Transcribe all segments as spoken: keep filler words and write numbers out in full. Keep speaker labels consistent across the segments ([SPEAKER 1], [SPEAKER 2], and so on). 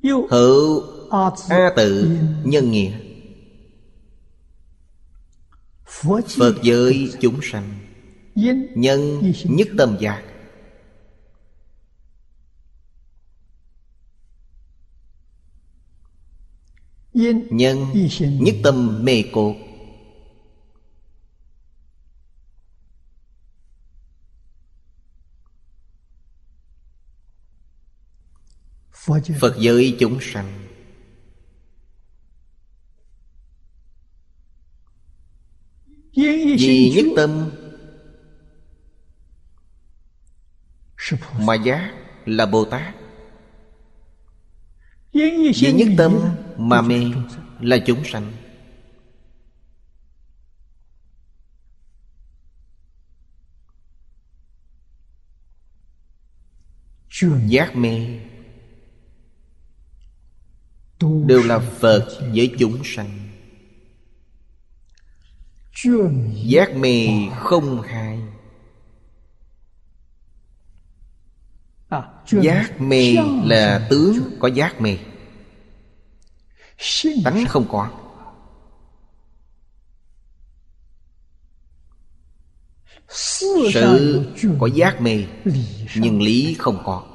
[SPEAKER 1] hữu a tự nhân nghĩa. Phật giới chúng sanh, nhân nhất tâm giác. Nhân nhất tâm mê cột. Phật giới chúng sanh, vì nhất tâm mà giác là Bồ Tát. Vì nhất tâm mà mê là chúng sanh. Giác mê đều là Phật với chúng sanh. Giác mê không hai. Giác mê là tướng có giác mê, tánh không có. Sự có giác mê, nhưng lý không có.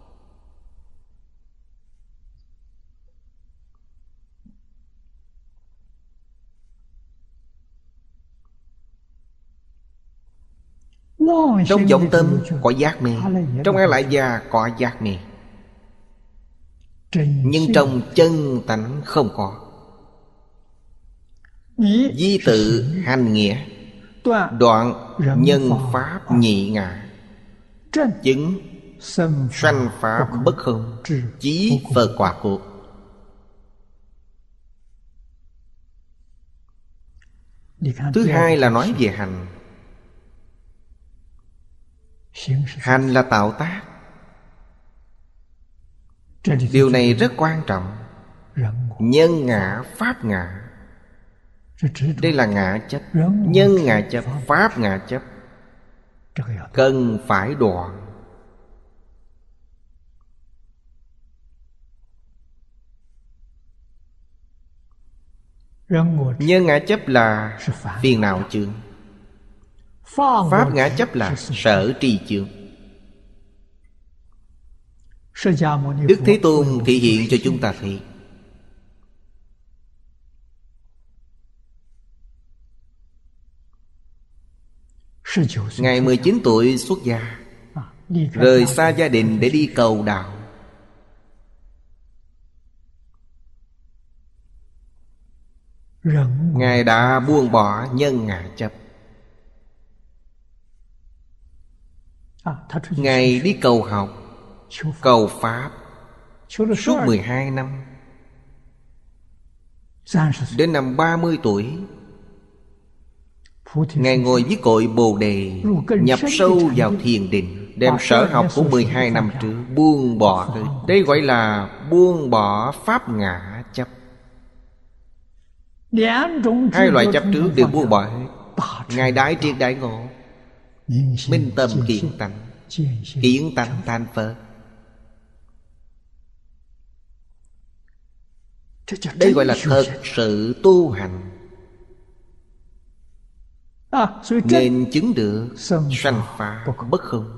[SPEAKER 1] Trong vọng tâm có giác mê, trong A Lại Gia có giác mê, nhưng trong chân tánh không có. Di tự hành nghĩa, đoạn nhân pháp nhị ngã, chứng sanh pháp bất không, chí Phật quả cốt. Thứ hai là nói về hành. Hành là tạo tác. Điều này rất quan trọng. Nhân ngã, pháp ngã. Đây là ngã chấp. Nhân ngã chấp, pháp ngã chấp, cần phải đoạn. Nhân ngã chấp là phiền não chướng, pháp ngã chấp là sở tri chướng. Đức Thế Tôn thị hiện cho chúng ta thấy Ngài mười chín tuổi xuất gia, rời xa gia đình để đi cầu đạo. Ngài đã buông bỏ nhân ngã chấp. Ngài đi cầu học, cầu Pháp suốt mười hai năm. Đến năm ba mươi tuổi, Ngài ngồi với cội Bồ Đề, nhập sâu vào thiền định, đem sở học của mười hai năm trước buông bỏ đi. Đây gọi là buông bỏ pháp ngã chấp. Hai loại chấp trước đều buông bỏ hết. Ngài đại triệt đại ngộ, minh tâm kiện tánh, kiến tánh thành Phật. Đây gọi là thật sự tu hành, nên chứng được sanh pháp bất không.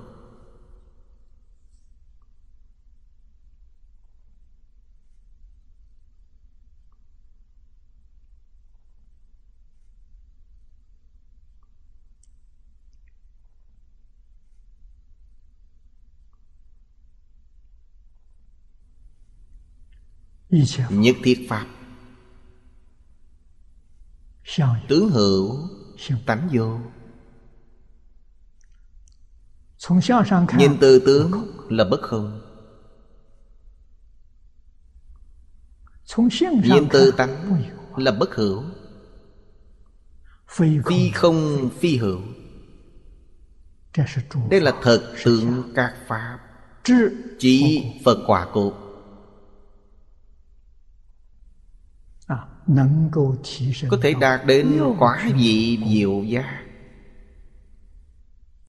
[SPEAKER 1] Nhất thiết pháp, tướng hữu tánh vô. Nhìn từ tướng là bất không, nhìn từ tánh là bất hữu. Phi không phi hữu. Đây là thật tướng các pháp, chỉ Phật quả cốt. Có thể đạt đến quả vị diệu giác.